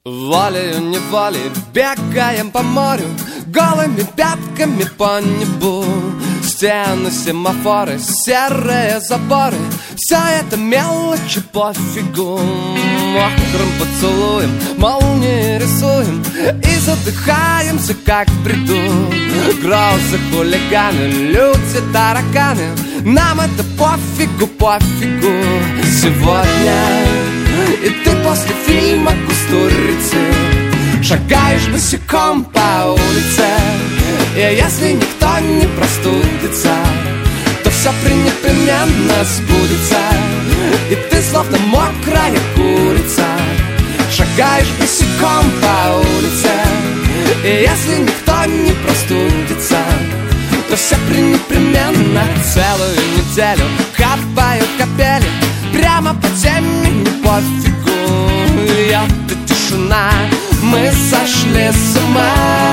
Волею-неволей бегаем по морю, голыми пятками по небу. Стены, семафоры, серые заборы, все это мелочи пофигу. Мокрым поцелуем молнии рисуем и задыхаемся, как в бреду. Грозы, хулиганы, люди, тараканы, нам это пофигу, пофигу. Сегодня и ты после фильма «Кустурицы» шагаешь босиком по улице, и если никто не простудится, то все непременно сбудется. И ты словно мокрая курица шагаешь босиком по улице, и если никто не простудится, то все непременно. Целую неделю капают капели прямо по теме, не пофигу. Льет тишина, мы сошли с ума.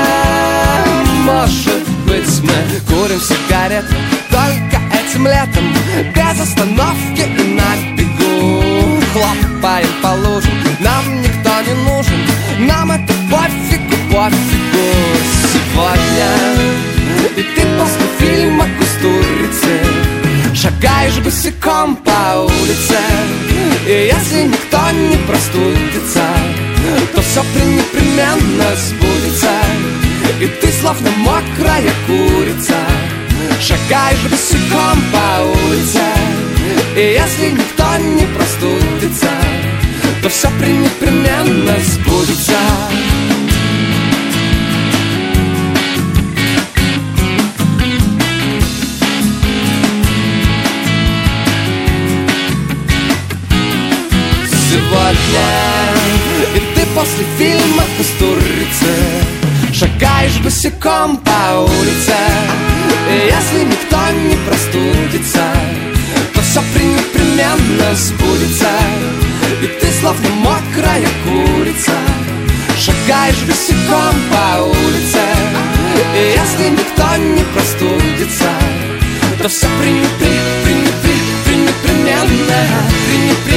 Может быть, мы курим сигареты только этим летом, без остановки и на бегу. Хлопаем по лужам, нам никто не нужен, нам это пофигу, пофигу. Сегодня и ты после фильма «Кустурицы» шагаешь босиком по улице, и если никто не простудится, то все непременно сбудется. И ты словно мокрая курица шагаешь босиком по улице, и если никто не простудится, то все непременно сбудется. Сегодня и ты после фильма «Кустурицы» шагаешь босиком по улице, и если никто не простудится, то все непременно сбудется. И ты словно мокрая курица шагаешь босиком по улице, и если никто не простудится, то все непременно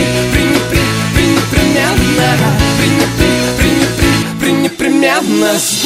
непременно